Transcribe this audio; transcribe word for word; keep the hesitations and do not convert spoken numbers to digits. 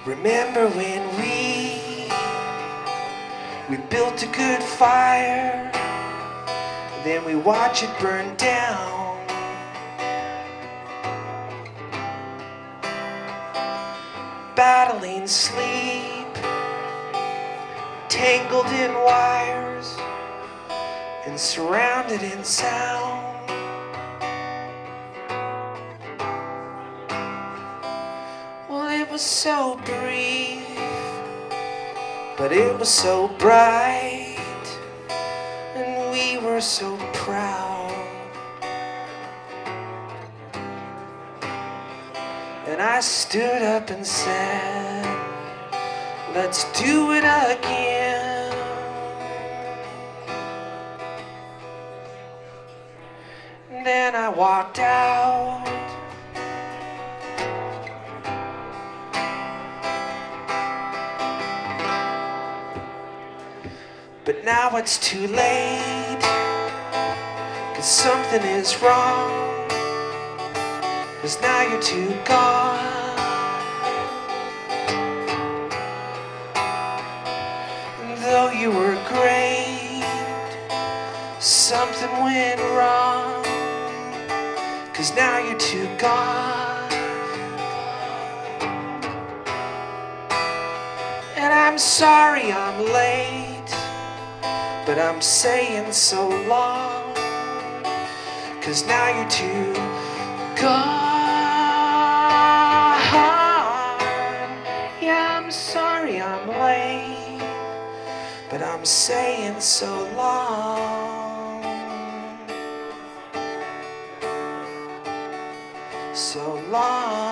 Remember when we we built a good fire, then we watch it burn down. Battling sleep, tangled in wires and surrounded in sound. Well, it was so brief, but it was so bright, and we were so proud. And I stood up and said, let's do it again. And then I walked out. But now it's too late, 'cause something is wrong, 'cause now you're too gone. And though you were great, something went wrong, 'cause now you're too gone. And I'm sorry I'm late, but I'm saying so long, 'cause now you're too gone. Yeah, I'm sorry I'm late, but I'm saying so long. So long.